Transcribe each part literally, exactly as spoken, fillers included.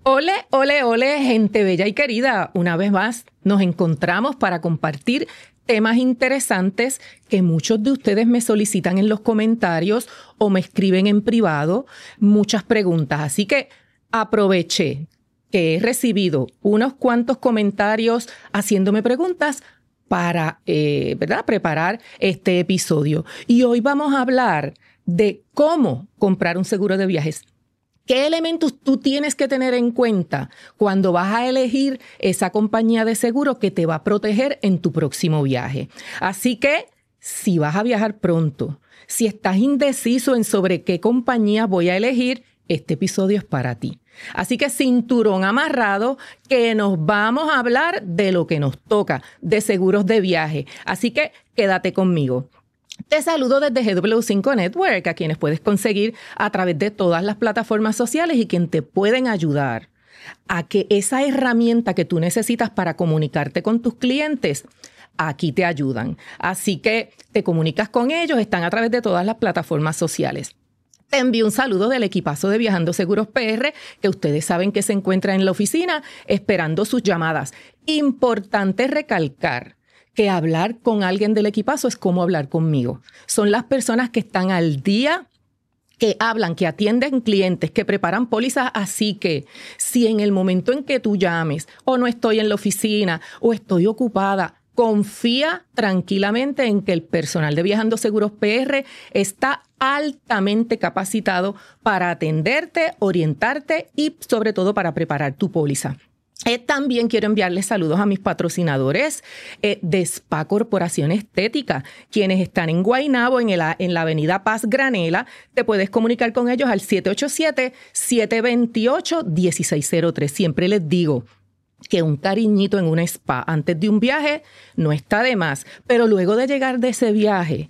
Ole, ole, ole, gente bella y querida. Una vez más nos encontramos para compartir temas interesantes que muchos de ustedes me solicitan en los comentarios o me escriben en privado muchas preguntas. Así que aproveché que he recibido unos cuantos comentarios haciéndome preguntas para eh, ¿verdad? preparar este episodio. Y hoy vamos a hablar de cómo comprar un seguro de viajes. ¿Qué elementos tú tienes que tener en cuenta cuando vas a elegir esa compañía de seguro que te va a proteger en tu próximo viaje? Así que, si vas a viajar pronto, si estás indeciso en sobre qué compañía voy a elegir, este episodio es para ti. Así que cinturón amarrado, que nos vamos a hablar de lo que nos toca, de seguros de viaje. Así que quédate conmigo. Te saludo desde G W cinco Network, a quienes puedes conseguir a través de todas las plataformas sociales y quien te pueden ayudar a que esa herramienta que tú necesitas para comunicarte con tus clientes, aquí te ayudan. Así que te comunicas con ellos, están a través de todas las plataformas sociales. Te envío un saludo del equipazo de Viajando Seguros P R, que ustedes saben que se encuentra en la oficina esperando sus llamadas. Importante recalcar que hablar con alguien del equipazo es como hablar conmigo. Son las personas que están al día, que hablan, que atienden clientes, que preparan pólizas. Así que si en el momento en que tú llames o no estoy en la oficina o estoy ocupada, confía tranquilamente en que el personal de Viajando Seguros P R está altamente capacitado para atenderte, orientarte y sobre todo para preparar tu póliza. Eh, también quiero enviarles saludos a mis patrocinadores eh, de Spa Corporación Estética, quienes están en Guaynabo, en, el, en la avenida Paz Granela. Te puedes comunicar con ellos al siete ocho siete, siete dos ocho, uno seis cero tres. Siempre les digo que un cariñito en una spa antes de un viaje no está de más, pero luego de llegar de ese viaje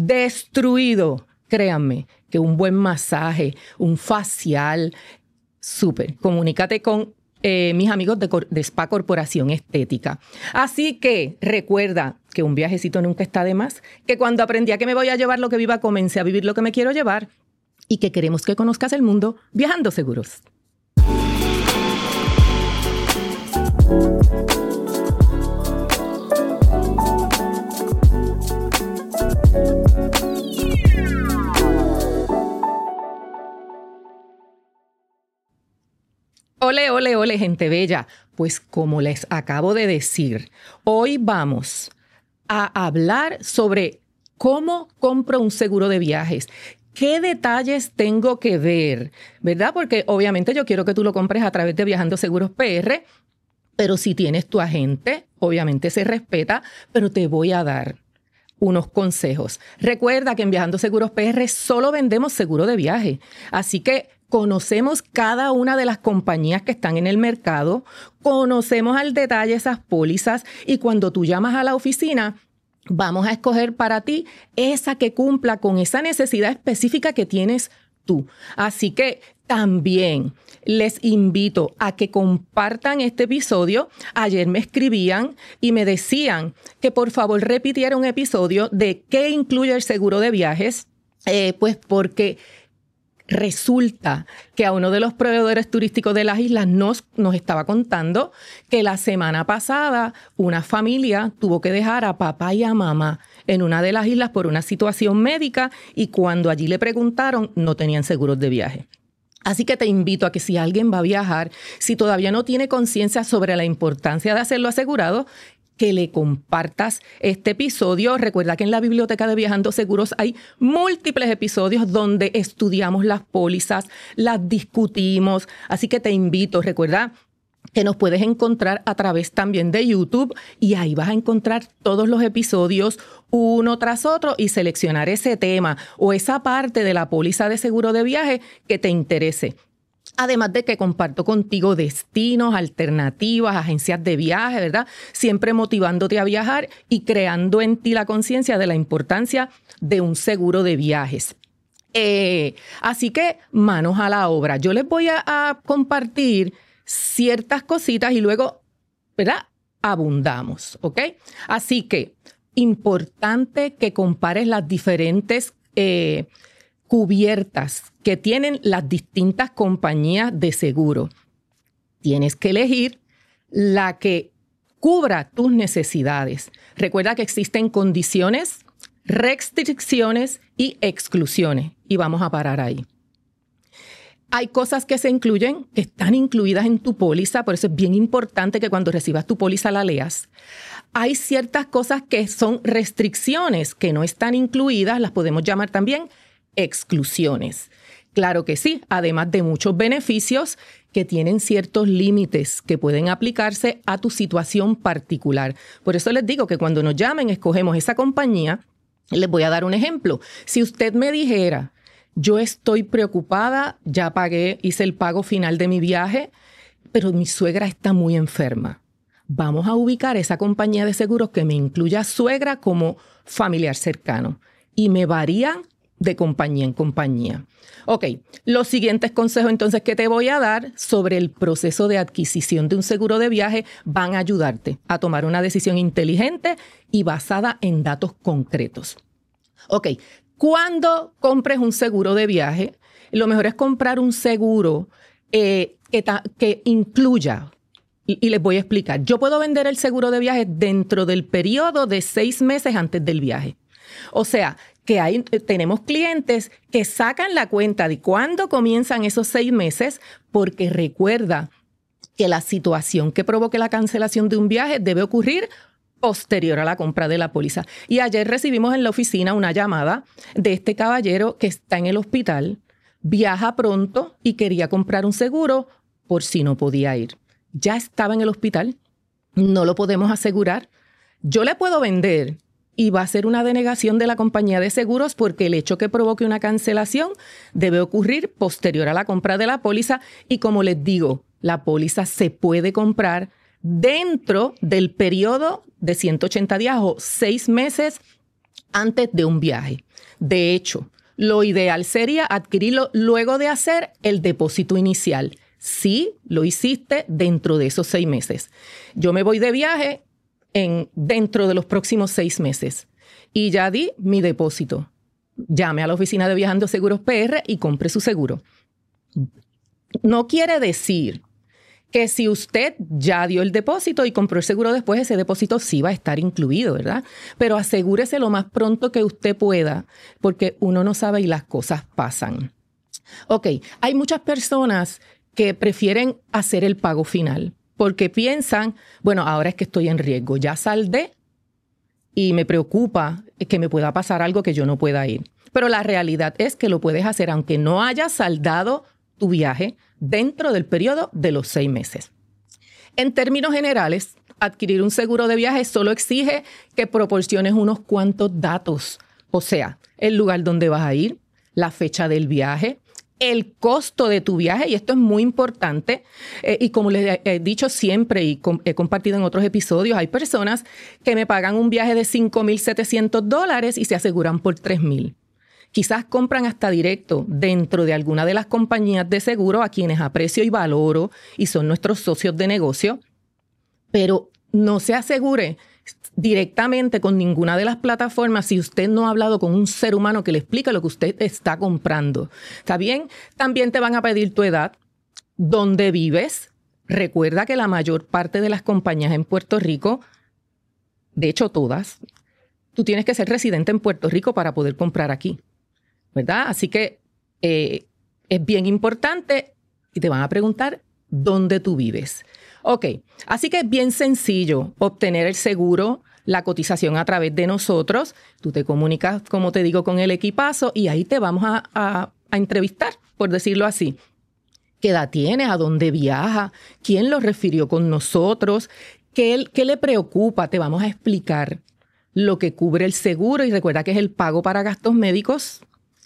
destruido, créanme que un buen masaje, un facial, súper. Comunícate con Eh, mis amigos de, de Spa Corporación Estética. Así que recuerda que un viajecito nunca está de más, que cuando aprendí a que me voy a llevar lo que viva, comencé a vivir lo que me quiero llevar y que queremos que conozcas el mundo viajando seguros. Ole, ole, ole, gente bella. Pues como les acabo de decir, hoy vamos a hablar sobre cómo compro un seguro de viajes. ¿Qué detalles tengo que ver? ¿Verdad? Porque obviamente yo quiero que tú lo compres a través de Viajando Seguros P R, pero si tienes tu agente, obviamente se respeta, pero te voy a dar unos consejos. Recuerda que en Viajando Seguros P R solo vendemos seguro de viaje. Así que conocemos cada una de las compañías que están en el mercado, conocemos al detalle esas pólizas y cuando tú llamas a la oficina, vamos a escoger para ti esa que cumpla con esa necesidad específica que tienes tú. Así que también les invito a que compartan este episodio. Ayer me escribían y me decían que por favor repitiera un episodio de qué incluye el seguro de viajes, eh, pues porque resulta que a uno de los proveedores turísticos de las islas nos, nos estaba contando que la semana pasada una familia tuvo que dejar a papá y a mamá en una de las islas por una situación médica y cuando allí le preguntaron no tenían seguros de viaje. Así que te invito a que si alguien va a viajar, si todavía no tiene conciencia sobre la importancia de hacerlo asegurado, que le compartas este episodio. Recuerda que en la biblioteca de Viajando Seguros hay múltiples episodios donde estudiamos las pólizas, las discutimos. Así que te invito, recuerda que nos puedes encontrar a través también de YouTube y ahí vas a encontrar todos los episodios uno tras otro y seleccionar ese tema o esa parte de la póliza de seguro de viaje que te interese. Además de que comparto contigo destinos, alternativas, agencias de viaje, ¿verdad? Siempre motivándote a viajar y creando en ti la conciencia de la importancia de un seguro de viajes. Eh, así que manos a la obra. Yo les voy a, a compartir ciertas cositas y luego, ¿verdad? Abundamos, ¿ok? Así que importante que compares las diferentes eh, cubiertas que tienen las distintas compañías de seguro. Tienes que elegir la que cubra tus necesidades. Recuerda que existen condiciones, restricciones y exclusiones. Y vamos a parar ahí. Hay cosas que se incluyen, que están incluidas en tu póliza, por eso es bien importante que cuando recibas tu póliza la leas. Hay ciertas cosas que son restricciones, que no están incluidas, las podemos llamar también exclusiones. Claro que sí, además de muchos beneficios que tienen ciertos límites que pueden aplicarse a tu situación particular. Por eso les digo que cuando nos llamen, escogemos esa compañía. Les voy a dar un ejemplo. Si usted me dijera, yo estoy preocupada, ya pagué, hice el pago final de mi viaje, pero mi suegra está muy enferma. Vamos a ubicar esa compañía de seguros que me incluya suegra como familiar cercano. Y me varían de compañía en compañía. Ok, los siguientes consejos entonces que te voy a dar sobre el proceso de adquisición de un seguro de viaje van a ayudarte a tomar una decisión inteligente y basada en datos concretos. Ok, cuando compres un seguro de viaje, lo mejor es comprar un seguro eh, que, ta, que incluya, y, y les voy a explicar, yo puedo vender el seguro de viaje dentro del periodo de seis meses antes del viaje. O sea, que hay, tenemos clientes que sacan la cuenta de cuándo comienzan esos seis meses, porque recuerda que la situación que provoque la cancelación de un viaje debe ocurrir posterior a la compra de la póliza. Y ayer recibimos en la oficina una llamada de este caballero que está en el hospital, viaja pronto y quería comprar un seguro por si no podía ir. Ya estaba en el hospital, no lo podemos asegurar. Yo le puedo vender y va a ser una denegación de la compañía de seguros porque el hecho que provoque una cancelación debe ocurrir posterior a la compra de la póliza y como les digo, la póliza se puede comprar dentro del periodo de ciento ochenta días o seis meses antes de un viaje. De hecho, lo ideal sería adquirirlo luego de hacer el depósito inicial. Si lo hiciste dentro de esos seis meses. Yo me voy de viaje en, dentro de los próximos seis meses y ya di mi depósito. Llame a la oficina de Viajando Seguros P R y compre su seguro. No quiere decir que si usted ya dio el depósito y compró el seguro después, ese depósito sí va a estar incluido, ¿verdad? Pero asegúrese lo más pronto que usted pueda, porque uno no sabe y las cosas pasan. Ok, hay muchas personas que prefieren hacer el pago final, porque piensan, bueno, ahora es que estoy en riesgo, ya saldé y me preocupa que me pueda pasar algo que yo no pueda ir. Pero la realidad es que lo puedes hacer aunque no hayas saldado tu viaje dentro del periodo de los seis meses. En términos generales, adquirir un seguro de viaje solo exige que proporciones unos cuantos datos, o sea, el lugar donde vas a ir, la fecha del viaje, el costo de tu viaje, y esto es muy importante, eh, y como les he dicho siempre y com- he compartido en otros episodios, hay personas que me pagan un viaje de cinco mil setecientos dólares y se aseguran por tres mil. Quizás compran hasta directo dentro de alguna de las compañías de seguro a quienes aprecio y valoro y son nuestros socios de negocio, pero no se asegure directamente con ninguna de las plataformas si usted no ha hablado con un ser humano que le explique lo que usted está comprando. ¿Está bien? También te van a pedir tu edad, dónde vives. Recuerda que la mayor parte de las compañías en Puerto Rico, de hecho todas, tú tienes que ser residente en Puerto Rico para poder comprar aquí, ¿verdad? Así que eh, es bien importante y te van a preguntar dónde tú vives. Ok, así que es bien sencillo obtener el seguro, la cotización a través de nosotros. Tú te comunicas, como te digo, con el equipazo y ahí te vamos a, a, a entrevistar, por decirlo así. ¿Qué edad tienes? ¿A dónde viaja? ¿Quién lo refirió con nosotros? ¿Qué, qué le preocupa? Te vamos a explicar lo que cubre el seguro y recuerda que es el pago para gastos médicos,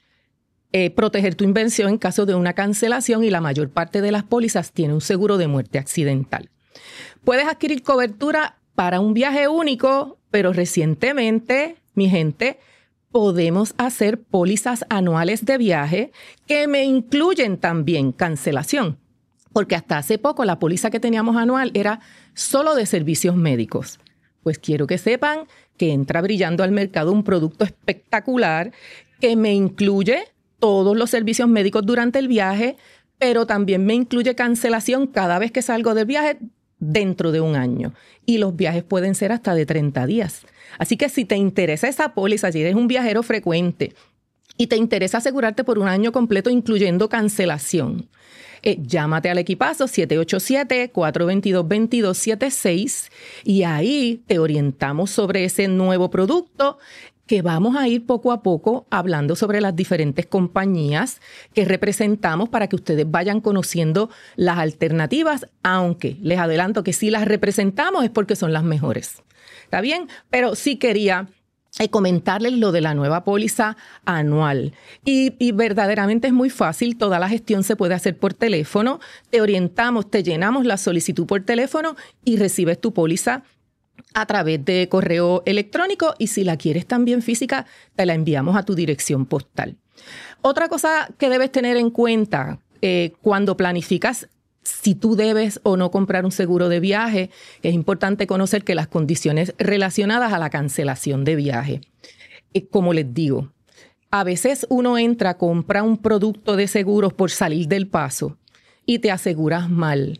eh, proteger tu inversión en caso de una cancelación y la mayor parte de las pólizas tiene un seguro de muerte accidental. Puedes adquirir cobertura para un viaje único, pero recientemente, mi gente, podemos hacer pólizas anuales de viaje que me incluyen también cancelación, porque hasta hace poco la póliza que teníamos anual era solo de servicios médicos. Pues quiero que sepan que entra brillando al mercado un producto espectacular que me incluye todos los servicios médicos durante el viaje, pero también me incluye cancelación cada vez que salgo del viaje dentro de un año. Y los viajes pueden ser hasta de treinta días. Así que si te interesa esa póliza, si eres un viajero frecuente y te interesa asegurarte por un año completo, incluyendo cancelación, eh, llámate al equipazo siete ocho siete, cuatro dos dos, dos dos siete seis y ahí te orientamos sobre ese nuevo producto que vamos a ir poco a poco hablando sobre las diferentes compañías que representamos para que ustedes vayan conociendo las alternativas, aunque les adelanto que si las representamos es porque son las mejores. ¿Está bien? Pero sí quería eh, comentarles lo de la nueva póliza anual. Y, y verdaderamente es muy fácil, toda la gestión se puede hacer por teléfono, te orientamos, te llenamos la solicitud por teléfono y recibes tu póliza a través de correo electrónico y si la quieres también física, te la enviamos a tu dirección postal. Otra cosa que debes tener en cuenta eh, cuando planificas si tú debes o no comprar un seguro de viaje, es importante conocer que las condiciones relacionadas a la cancelación de viaje. Eh, como les digo, a veces uno entra, compra un producto de seguros por salir del paso y te aseguras mal.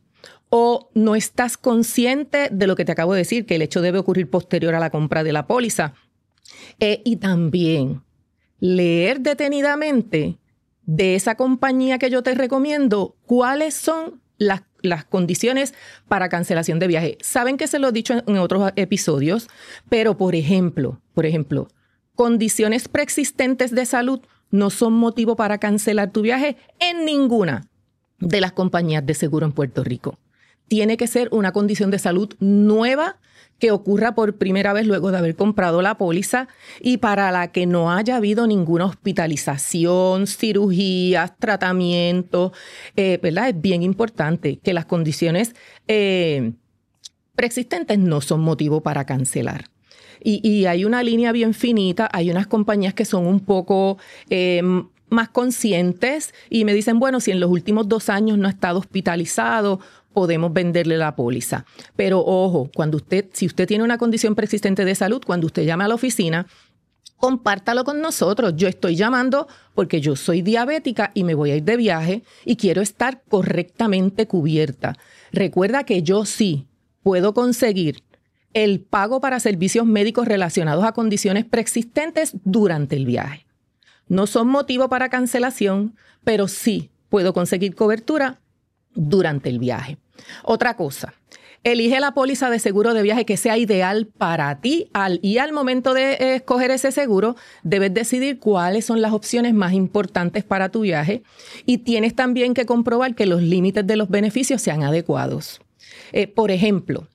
O no estás consciente de lo que te acabo de decir, que el hecho debe ocurrir posterior a la compra de la póliza. Eh, y también leer detenidamente de esa compañía que yo te recomiendo cuáles son las, las condiciones para cancelación de viaje. Saben que se lo he dicho en, en otros episodios, pero por ejemplo, por ejemplo, condiciones preexistentes de salud no son motivo para cancelar tu viaje en ninguna de las compañías de seguro en Puerto Rico. Tiene que ser una condición de salud nueva que ocurra por primera vez luego de haber comprado la póliza y para la que no haya habido ninguna hospitalización, cirugías, tratamiento, eh, ¿verdad? Es bien importante que las condiciones eh, preexistentes no son motivo para cancelar. Y, y hay una línea bien finita, hay unas compañías que son un poco Eh, más conscientes y me dicen, bueno, si en los últimos dos años no ha estado hospitalizado, podemos venderle la póliza. Pero ojo, cuando usted, si usted tiene una condición preexistente de salud, cuando usted llame a la oficina, compártalo con nosotros. Yo estoy llamando porque yo soy diabética y me voy a ir de viaje y quiero estar correctamente cubierta. Recuerda que yo sí puedo conseguir el pago para servicios médicos relacionados a condiciones preexistentes durante el viaje. No son motivo para cancelación, pero sí puedo conseguir cobertura durante el viaje. Otra cosa, elige la póliza de seguro de viaje que sea ideal para ti al, y al momento de eh, escoger ese seguro, debes decidir cuáles son las opciones más importantes para tu viaje y tienes también que comprobar que los límites de los beneficios sean adecuados. Eh, por ejemplo,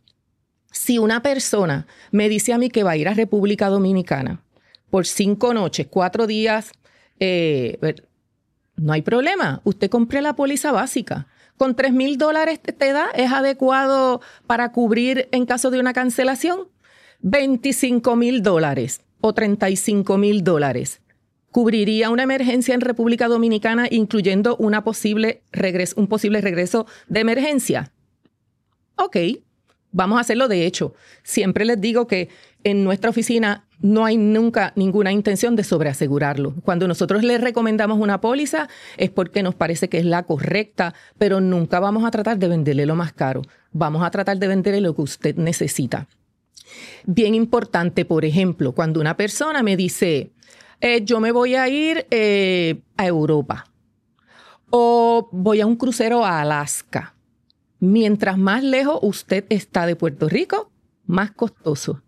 si una persona me dice a mí que va a ir a República Dominicana por cinco noches, cuatro días, eh, no hay problema. Usted compre la póliza básica. Con tres mil dólares te da, es adecuado para cubrir en caso de una cancelación. veinticinco mil dólares o treinta y cinco mil dólares. ¿Cubriría una emergencia en República Dominicana, incluyendo una posible regreso, un posible regreso de emergencia? Ok, vamos a hacerlo. De hecho, siempre les digo que en nuestra oficina no hay nunca ninguna intención de sobreasegurarlo. Cuando nosotros le recomendamos una póliza es porque nos parece que es la correcta, pero nunca vamos a tratar de venderle lo más caro. Vamos a tratar de venderle lo que usted necesita. Bien importante, por ejemplo, cuando una persona me dice, eh, yo me voy a ir eh, a Europa o voy a un crucero a Alaska. Mientras más lejos usted está de Puerto Rico, más costoso.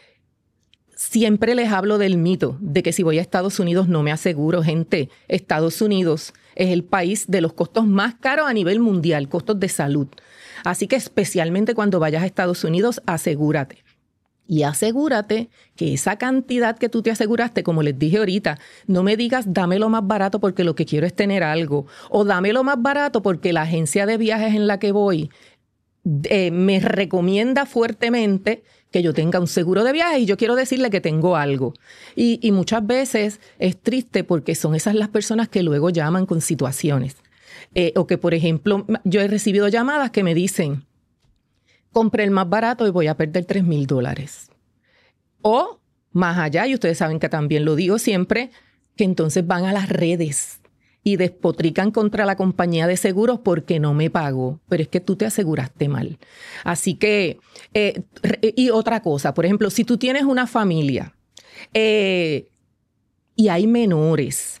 Siempre les hablo del mito de que si voy a Estados Unidos no me aseguro. Gente, Estados Unidos es el país de los costos más caros a nivel mundial, costos de salud. Así que especialmente cuando vayas a Estados Unidos, asegúrate. Y asegúrate que esa cantidad que tú te aseguraste, como les dije ahorita, no me digas dame lo más barato porque lo que quiero es tener algo. O dame lo más barato porque la agencia de viajes en la que voy eh, me recomienda fuertemente que yo tenga un seguro de viaje y yo quiero decirle que tengo algo. Y, y muchas veces es triste porque son esas las personas que luego llaman con situaciones. Eh, o que, por ejemplo, yo he recibido llamadas que me dicen, compré el más barato y voy a perder tres mil dólares. O más allá, y ustedes saben que también lo digo siempre, que entonces van a las redes y despotrican contra la compañía de seguros porque no me pagó, pero es que tú te aseguraste mal. Así que, eh, y otra cosa, por ejemplo, si tú tienes una familia eh, y hay menores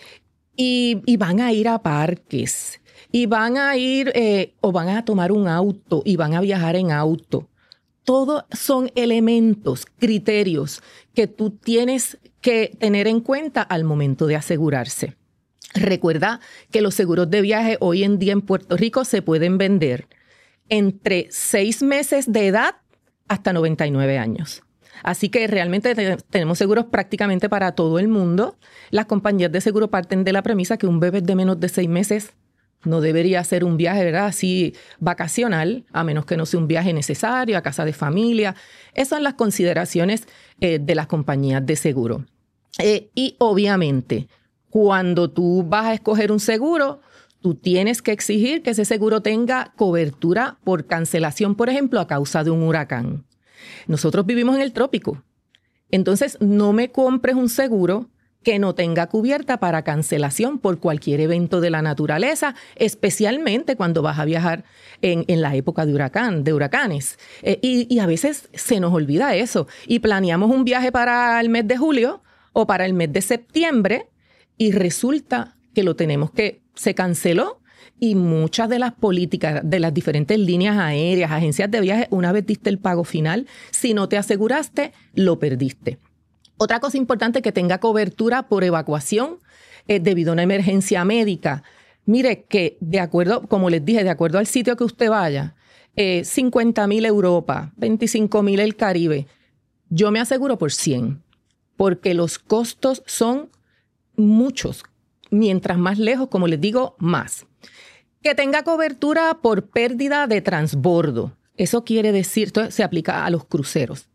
y, y van a ir a parques y van a ir eh, o van a tomar un auto y van a viajar en auto, todos son elementos, criterios que tú tienes que tener en cuenta al momento de asegurarse. Recuerda que los seguros de viaje hoy en día en Puerto Rico se pueden vender entre seis meses de edad hasta noventa y nueve años. Así que realmente te- tenemos seguros prácticamente para todo el mundo. Las compañías de seguro parten de la premisa que un bebé de menos de seis meses no debería hacer un viaje, ¿verdad?, así vacacional, a menos que no sea un viaje necesario, a casa de familia. Esas son las consideraciones eh, de las compañías de seguro. Eh, y obviamente, cuando tú vas a escoger un seguro, tú tienes que exigir que ese seguro tenga cobertura por cancelación, por ejemplo, a causa de un huracán. Nosotros vivimos en el trópico. Entonces, no me compres un seguro que no tenga cubierta para cancelación por cualquier evento de la naturaleza, especialmente cuando vas a viajar en, en la época de huracán, de huracanes. Eh, y, y a veces se nos olvida eso. Y planeamos un viaje para el mes de julio o para el mes de septiembre y resulta que lo tenemos que, se canceló. Y muchas de las políticas de las diferentes líneas aéreas, agencias de viaje, una vez diste el pago final, si no te aseguraste, lo perdiste. Otra cosa importante, que tenga cobertura por evacuación eh, debido a una emergencia médica. Mire que de acuerdo, como les dije, de acuerdo al sitio que usted vaya, eh, cincuenta mil Europa, veinticinco mil el Caribe, yo me aseguro por cien, porque los costos son muchos. Mientras más lejos, como les digo, más. Que tenga cobertura por pérdida de transbordo. Eso quiere decir, esto se aplica a los cruceros.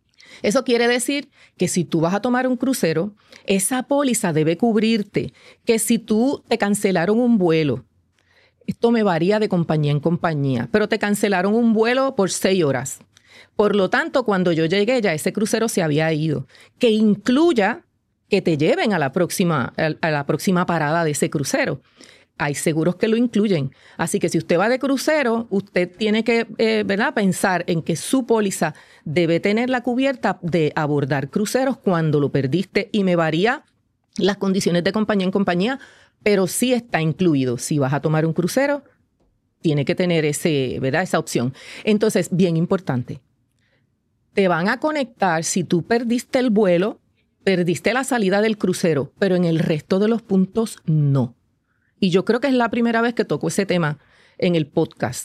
Eso quiere decir que si tú vas a tomar un crucero, esa póliza debe cubrirte que si tú te cancelaron un vuelo, esto me varía de compañía en compañía, pero te cancelaron un vuelo por seis horas. Por lo tanto, cuando yo llegué ya ese crucero se había ido. Que incluya que te lleven a la próxima, a la próxima parada de ese crucero. Hay seguros que lo incluyen. Así que si usted va de crucero, usted tiene que eh, ¿verdad? pensar en que su póliza debe tener la cubierta de abordar cruceros cuando lo perdiste. Y me varía las condiciones de compañía en compañía, pero sí está incluido. Si vas a tomar un crucero, tiene que tener ese, ¿verdad? esa opción. Entonces, bien importante, te van a conectar si tú perdiste el vuelo, perdiste la salida del crucero, pero en el resto de los puntos no. Y yo creo que es la primera vez que toco ese tema en el podcast.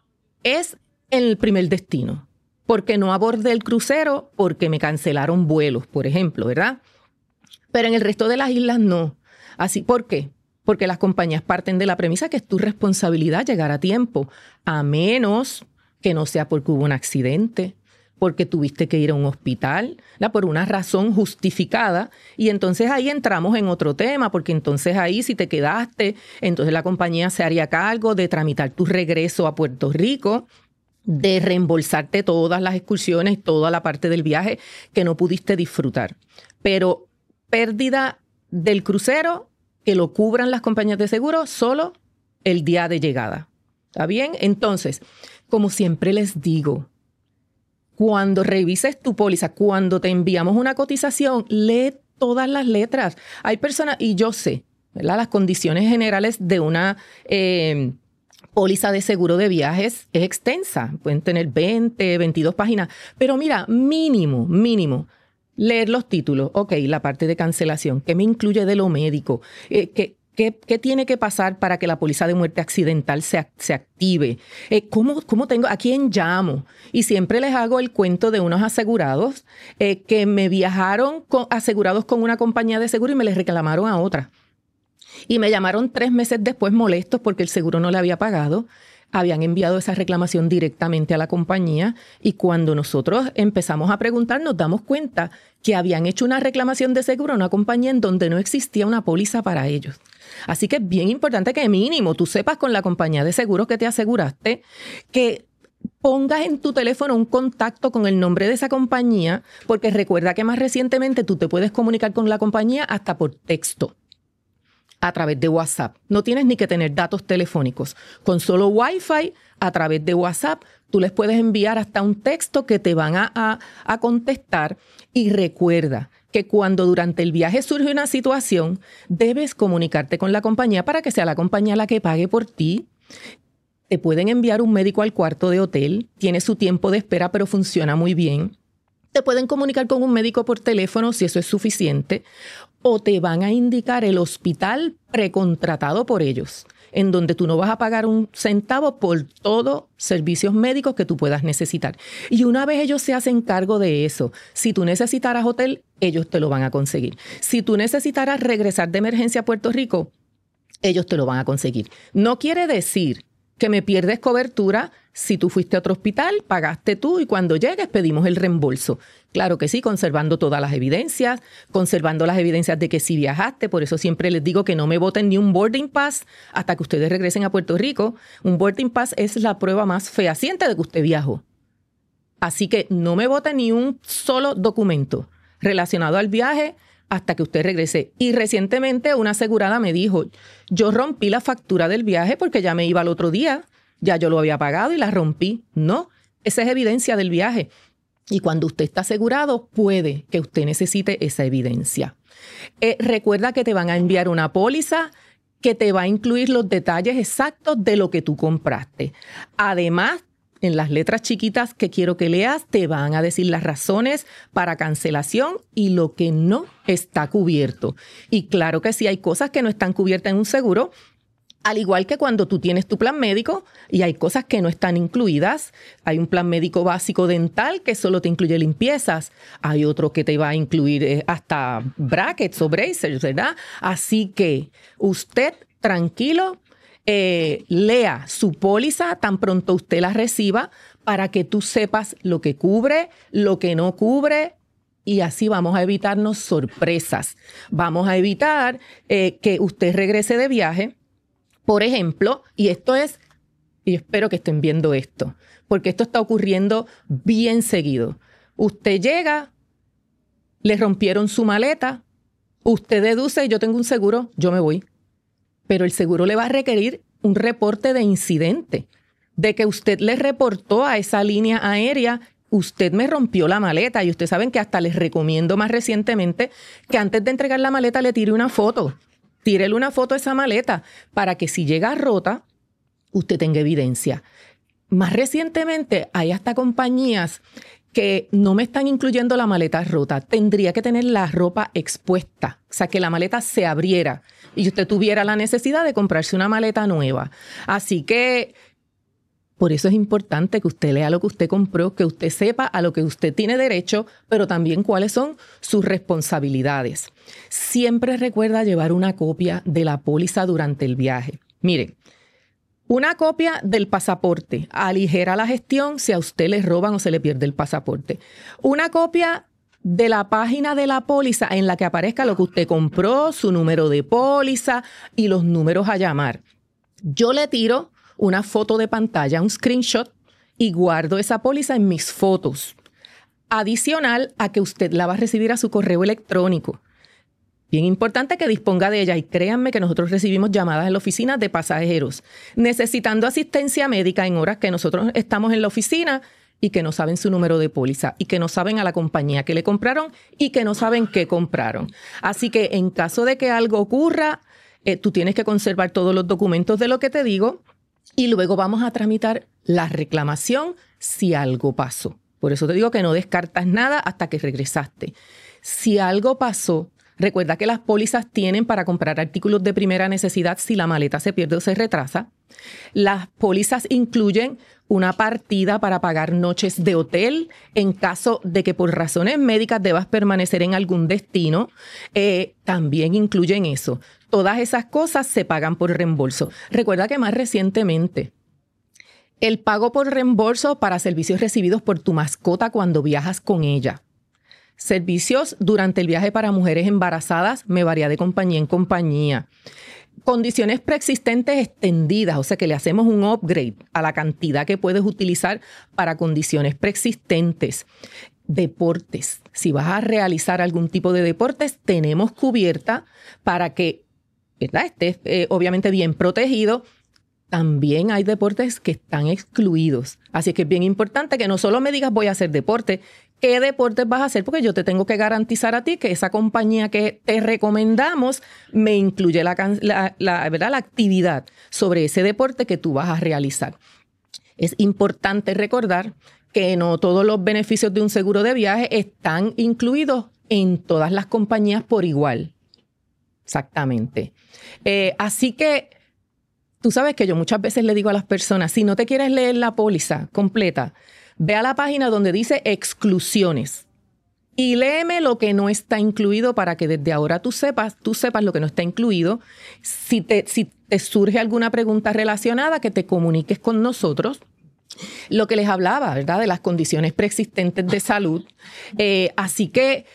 Es el primer destino, porque no abordé el crucero porque me cancelaron vuelos, por ejemplo, ¿verdad? Pero en el resto de las islas no. Así, ¿por qué? Porque las compañías parten de la premisa que es tu responsabilidad llegar a tiempo, a menos que no sea porque hubo un accidente, porque tuviste que ir a un hospital, ¿verdad? Por una razón justificada. Y entonces ahí entramos en otro tema, porque entonces ahí si te quedaste, entonces la compañía se haría cargo de tramitar tu regreso a Puerto Rico, de reembolsarte todas las excursiones, toda la parte del viaje que no pudiste disfrutar. Pero pérdida del crucero, que lo cubran las compañías de seguro solo el día de llegada. ¿Está bien? Entonces, como siempre les digo, cuando revises tu póliza, cuando te enviamos una cotización, lee todas las letras. Hay personas, y yo sé, ¿verdad? Las condiciones generales de una eh, póliza de seguro de viajes es extensa. Pueden tener veinte, veintidós páginas. Pero mira, mínimo, mínimo, leer los títulos. Ok, la parte de cancelación. ¿Qué me incluye de lo médico? Eh, ¿qué, qué, ¿Qué tiene que pasar para que la póliza de muerte accidental se, se active? Eh, ¿cómo, ¿Cómo tengo? ¿A quién llamo? Y siempre les hago el cuento de unos asegurados eh, que me viajaron con, asegurados con una compañía de seguro y me les reclamaron a otra. Y me llamaron tres meses después molestos porque el seguro no le había pagado. Habían enviado esa reclamación directamente a la compañía y cuando nosotros empezamos a preguntar nos damos cuenta que habían hecho una reclamación de seguro a una compañía en donde no existía una póliza para ellos. Así que es bien importante que mínimo tú sepas con la compañía de seguros que te aseguraste, que pongas en tu teléfono un contacto con el nombre de esa compañía, porque recuerda que más recientemente tú te puedes comunicar con la compañía hasta por texto. a través de WhatsApp. No tienes ni que tener datos telefónicos. Con solo Wi-Fi, a través de WhatsApp, tú les puedes enviar hasta un texto que te van a, a, a contestar. Y recuerda que cuando durante el viaje surge una situación, debes comunicarte con la compañía para que sea la compañía la que pague por ti. Te pueden enviar un médico al cuarto de hotel. Tiene su tiempo de espera, pero funciona muy bien. Te pueden comunicar con un médico por teléfono si eso es suficiente. O te van a indicar el hospital precontratado por ellos, en donde tú no vas a pagar un centavo por todos servicios médicos que tú puedas necesitar. Y una vez ellos se hacen cargo de eso, si tú necesitaras hotel, ellos te lo van a conseguir. Si tú necesitaras regresar de emergencia a Puerto Rico, ellos te lo van a conseguir. No quiere decir que me pierdes cobertura si tú fuiste a otro hospital, pagaste tú y cuando llegues pedimos el reembolso. Claro que sí, conservando todas las evidencias, conservando las evidencias de que sí viajaste. Por eso siempre les digo que no me voten ni un boarding pass hasta que ustedes regresen a Puerto Rico. Un boarding pass es la prueba más fehaciente de que usted viajó. Así que no me voten ni un solo documento relacionado al viaje hasta que usted regrese. Y recientemente una asegurada me dijo, yo rompí la factura del viaje porque ya me iba al otro día, ya yo lo había pagado y la rompí. No, esa es evidencia del viaje. Y cuando usted está asegurado, puede que usted necesite esa evidencia. Eh, recuerda que te van a enviar una póliza que te va a incluir los detalles exactos de lo que tú compraste. Además, en las letras chiquitas que quiero que leas, te van a decir las razones para cancelación y lo que no está cubierto. Y claro que sí hay cosas que no están cubiertas en un seguro, al igual que cuando tú tienes tu plan médico y hay cosas que no están incluidas. Hay un plan médico básico dental que solo te incluye limpiezas. Hay otro que te va a incluir eh, hasta brackets o bracers, ¿verdad? Así que usted tranquilo, eh, lea su póliza tan pronto usted la reciba para que tú sepas lo que cubre, lo que no cubre. Y así vamos a evitarnos sorpresas. Vamos a evitar eh, que usted regrese de viaje. Por ejemplo, y esto es, y espero que estén viendo esto, porque esto está ocurriendo bien seguido. Usted llega, le rompieron su maleta, usted deduce, yo tengo un seguro, yo me voy. Pero el seguro le va a requerir un reporte de incidente, de que usted le reportó a esa línea aérea, usted me rompió la maleta. Y ustedes saben que hasta les recomiendo más recientemente que antes de entregar la maleta le tire una foto. Tírele una foto a esa maleta para que si llega rota, usted tenga evidencia. Más recientemente hay hasta compañías que no me están incluyendo la maleta rota. Tendría que tener la ropa expuesta, o sea, que la maleta se abriera y usted tuviera la necesidad de comprarse una maleta nueva. Así que por eso es importante que usted lea lo que usted compró, que usted sepa a lo que usted tiene derecho, pero también cuáles son sus responsabilidades. Siempre recuerda llevar una copia de la póliza durante el viaje. Mire, una copia del pasaporte aligera la gestión si a usted le roban o se le pierde el pasaporte. Una copia de la página de la póliza en la que aparezca lo que usted compró, su número de póliza y los números a llamar. Yo le tiro una foto de pantalla, un screenshot, y guardo esa póliza en mis fotos. Adicional a que usted la va a recibir a su correo electrónico. Bien importante que disponga de ella y créanme que nosotros recibimos llamadas en la oficina de pasajeros necesitando asistencia médica en horas que nosotros estamos en la oficina y que no saben su número de póliza y que no saben a la compañía que le compraron y que no saben qué compraron. Así que en caso de que algo ocurra, eh, tú tienes que conservar todos los documentos de lo que te digo. Y luego vamos a tramitar la reclamación si algo pasó. Por eso te digo que no descartas nada hasta que regresaste. Si algo pasó, recuerda que las pólizas tienen para comprar artículos de primera necesidad si la maleta se pierde o se retrasa. Las pólizas incluyen una partida para pagar noches de hotel en caso de que por razones médicas debas permanecer en algún destino. Eh, también incluyen eso. Todas esas cosas se pagan por reembolso. Recuerda que más recientemente, el pago por reembolso para servicios recibidos por tu mascota cuando viajas con ella. Servicios durante el viaje para mujeres embarazadas me varía de compañía en compañía. Condiciones preexistentes extendidas, o sea que le hacemos un upgrade a la cantidad que puedes utilizar para condiciones preexistentes. Deportes. Si vas a realizar algún tipo de deportes, tenemos cubierta para que ¿verdad? Estés eh, obviamente bien protegido. También hay deportes que están excluidos. Así que es bien importante que no solo me digas voy a hacer deporte, ¿qué deportes vas a hacer? Porque yo te tengo que garantizar a ti que esa compañía que te recomendamos me incluye la, la, la, ¿verdad? la actividad sobre ese deporte que tú vas a realizar. Es importante recordar que no todos los beneficios de un seguro de viaje están incluidos en todas las compañías por igual. Exactamente. Eh, así que tú sabes que yo muchas veces le digo a las personas, si no te quieres leer la póliza completa, ve a la página donde dice exclusiones y léeme lo que no está incluido para que desde ahora tú sepas, tú sepas lo que no está incluido. Si te, si te surge alguna pregunta relacionada, que te comuniques con nosotros. Lo que les hablaba, ¿verdad? De las condiciones preexistentes de salud. Eh, así que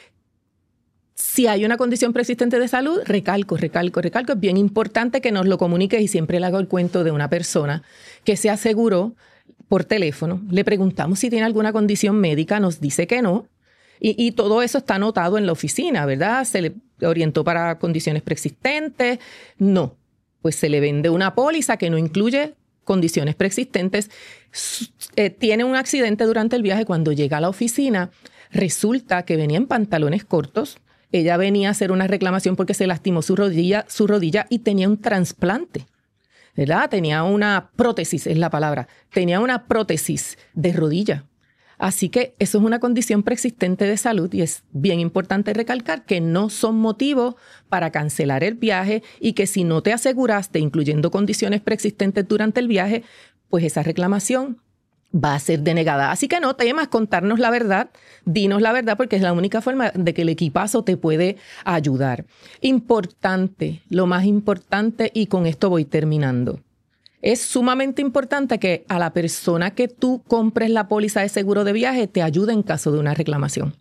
si hay una condición preexistente de salud, recalco, recalco, recalco, es bien importante que nos lo comuniques y siempre le hago el cuento de una persona que se aseguró por teléfono. Le preguntamos si tiene alguna condición médica, nos dice que no. Y, y todo eso está anotado en la oficina, ¿verdad? Se le orientó para condiciones preexistentes. No, pues se le vende una póliza que no incluye condiciones preexistentes. Eh, tiene un accidente durante el viaje. Cuando llega a la oficina, resulta que venía en pantalones cortos. Ella venía a hacer una reclamación porque se lastimó su rodilla, su rodilla y tenía un trasplante, ¿verdad? Tenía una prótesis, es la palabra. Tenía una prótesis de rodilla. Así que eso es una condición preexistente de salud y es bien importante recalcar que no son motivos para cancelar el viaje y que si no te aseguraste, incluyendo condiciones preexistentes durante el viaje, pues esa reclamación va a ser denegada. Así que no temas contarnos la verdad, dinos la verdad, porque es la única forma de que el equipazo te puede ayudar. Importante, lo más importante, y con esto voy terminando. Es sumamente importante que a la persona que tú compres la póliza de seguro de viaje te ayude en caso de una reclamación.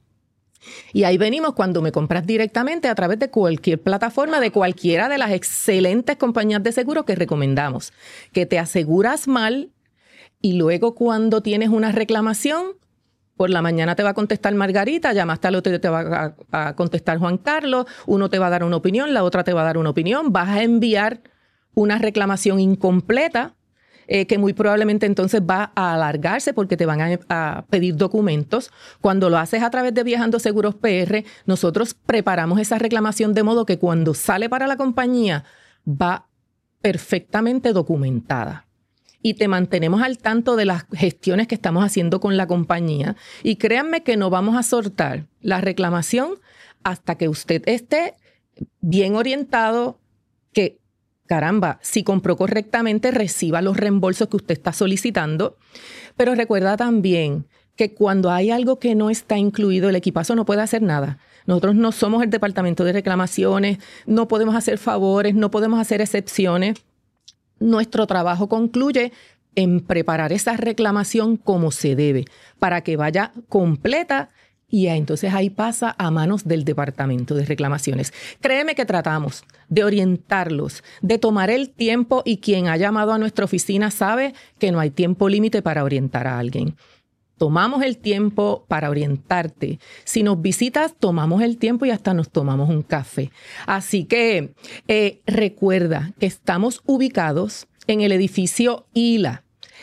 Y ahí venimos cuando me compras directamente a través de cualquier plataforma, de cualquiera de las excelentes compañías de seguro que recomendamos, que te aseguras mal. Y luego cuando tienes una reclamación, por la mañana te va a contestar Margarita, ya más tarde te va a, a contestar Juan Carlos, uno te va a dar una opinión, la otra te va a dar una opinión, vas a enviar una reclamación incompleta eh, que muy probablemente entonces va a alargarse porque te van a, a pedir documentos. Cuando lo haces a través de Viajando Seguros P R, nosotros preparamos esa reclamación de modo que cuando sale para la compañía va perfectamente documentada. Y te mantenemos al tanto de las gestiones que estamos haciendo con la compañía. Y créanme que no vamos a soltar la reclamación hasta que usted esté bien orientado, que, caramba, si compró correctamente, reciba los reembolsos que usted está solicitando. Pero recuerda también que cuando hay algo que no está incluido, el equipazo no puede hacer nada. Nosotros no somos el departamento de reclamaciones, no podemos hacer favores, no podemos hacer excepciones. Nuestro trabajo concluye en preparar esa reclamación como se debe, para que vaya completa y entonces ahí pasa a manos del Departamento de Reclamaciones. Créeme que tratamos de orientarlos, de tomar el tiempo, y quien ha llamado a nuestra oficina sabe que no hay tiempo límite para orientar a alguien. Tomamos el tiempo para orientarte. Si nos visitas, tomamos el tiempo y hasta nos tomamos un café. Así que eh, recuerda que estamos ubicados en el edificio I L A,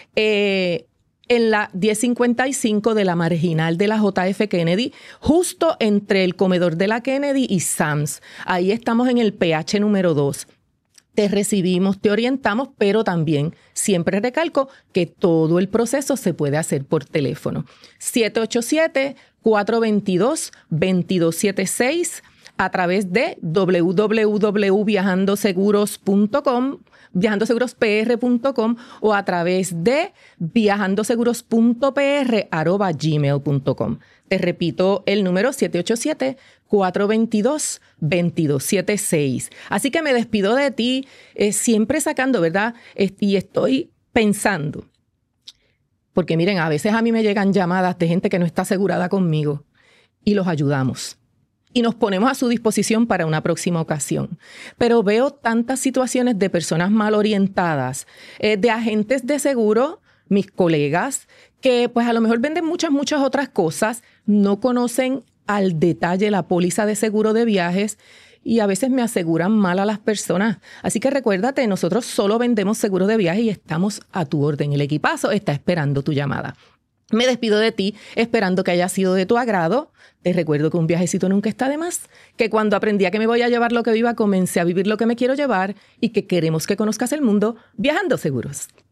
eh, en la diez cincuenta y cinco de la marginal de la J F Kennedy, justo entre el comedor de la Kennedy y Sam's. Ahí estamos en el P H número dos. Te recibimos, te orientamos, pero también siempre recalco que todo el proceso se puede hacer por teléfono. siete ocho siete, cuatro dos dos, dos dos siete seis a través de w w w punto viajando seguros punto com, viajando seguros p r punto com o a través de viajando seguros punto p r arroba gmail punto com. Te repito el número siete ocho siete, cuatro dos dos, dos dos siete seis. Así que me despido de ti, eh, siempre sacando, ¿verdad? Y estoy pensando, porque miren, a veces a mí me llegan llamadas de gente que no está asegurada conmigo y los ayudamos. Y nos ponemos a su disposición para una próxima ocasión. Pero veo tantas situaciones de personas mal orientadas, eh, de agentes de seguro, mis colegas, que pues a lo mejor venden muchas, muchas otras cosas, no conocen al detalle la póliza de seguro de viajes y a veces me aseguran mal a las personas. Así que recuérdate, nosotros solo vendemos seguros de viaje y estamos a tu orden. El equipazo está esperando tu llamada. Me despido de ti esperando que haya sido de tu agrado. Te recuerdo que un viajecito nunca está de más, que cuando aprendí a que me voy a llevar lo que viva, comencé a vivir lo que me quiero llevar y que queremos que conozcas el mundo viajando seguros.